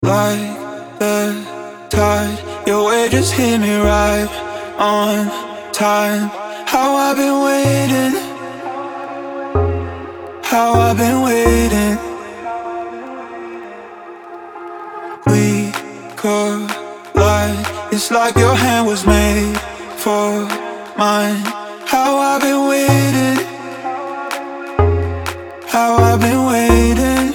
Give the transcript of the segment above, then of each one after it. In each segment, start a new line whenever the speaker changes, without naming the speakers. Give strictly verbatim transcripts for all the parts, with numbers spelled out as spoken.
Like the tide, your way just hit me right on time. How I've been waiting, how I've been waiting. We collide, it's like your hand was made for mine. How I've been waiting, how I've been waiting.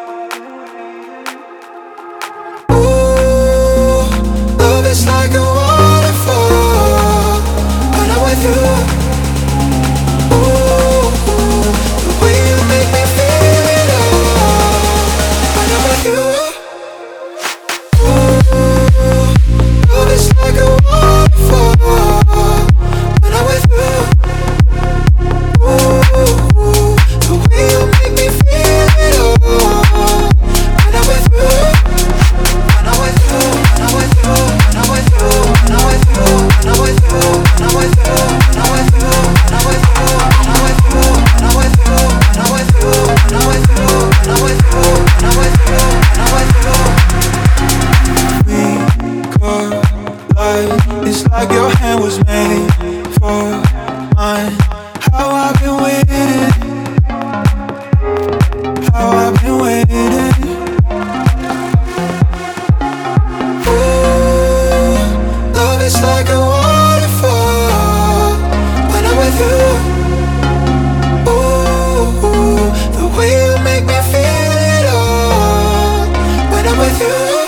It's like a waterfall when I'm with you. Ooh, the way you make me feel it all when I'm with you. Ooh, love is like a waterfall when I'm with you. Ooh, the way you make me feel it all when I'm with you. When I'm with you, when I'm with you. It's like your hand was made for mine. How I've been waiting, how I've been waiting. Ooh, love is like a waterfall when I'm with you. Ooh, the way you make me feel it all when I'm with you.